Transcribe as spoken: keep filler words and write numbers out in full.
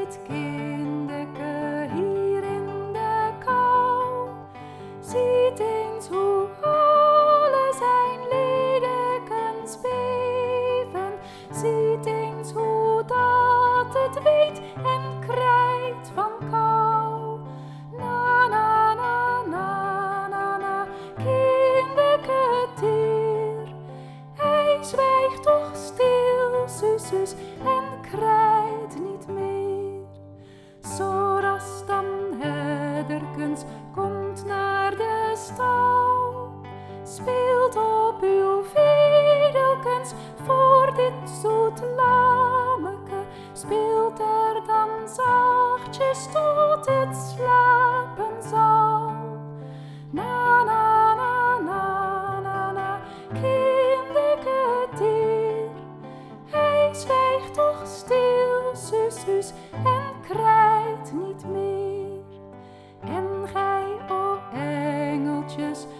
dit kindeke hier in de kou. Ziet eens hoe alle zijn ledekens beven. Ziet eens hoe dat het weet en krijt van kou. Na na na na na na, kindeke dier. Hij zwijgt toch stil, zus, zus, en krijt niet meer. Zoras dan herderkens komt naar de stal, speelt op uw vedelkens voor dit zoet lammeke. Speelt er dan zachtjes tot het slapen zal. Na na na na na na, kindeke dier. Hij zwijgt toch stil, zus, zus, en krijt niet meer. En gij, o engeltjes,